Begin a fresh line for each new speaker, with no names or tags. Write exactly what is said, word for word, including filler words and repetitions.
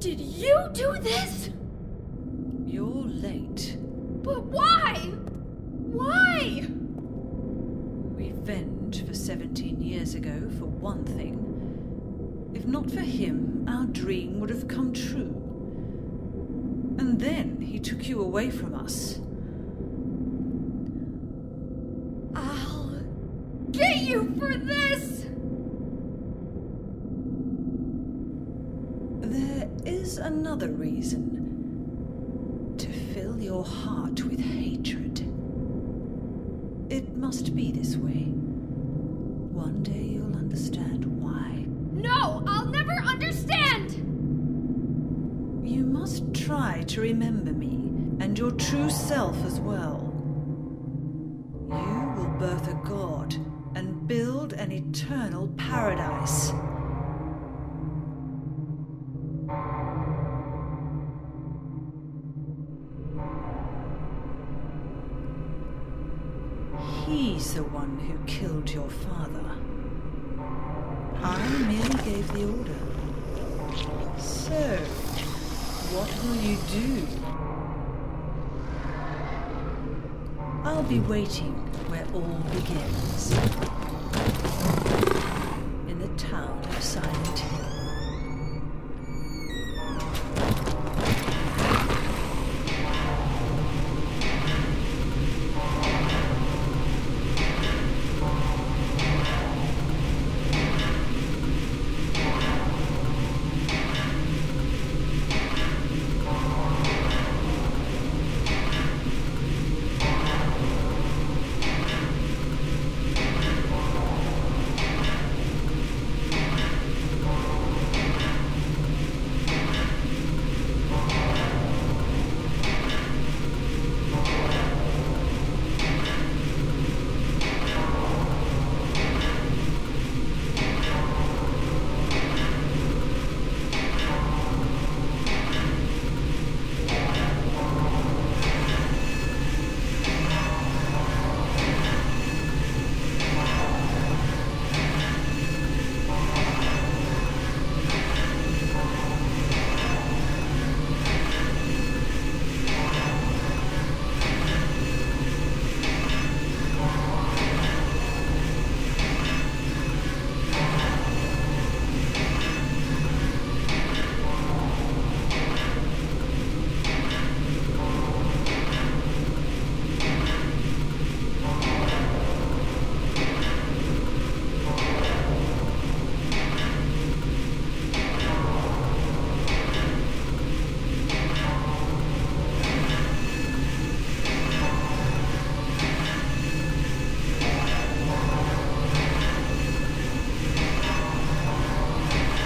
Did you do this?
You're late.
But why? Why?
Revenge for seventeen years ago, for one thing. If not for him, our dream would have come true. And then he took you away from us.
I'll get you for this!
There is another reason. To fill your heart with hatred. It must be this way. One day you'll understand why.
No, I'll never understand!
You must try to remember me, and your true self as well. You will birth a god, and build an eternal paradise. He's the one who killed your father. I merely gave the order. So, what will you do? I'll be waiting where all begins. In the town of Silent Hill.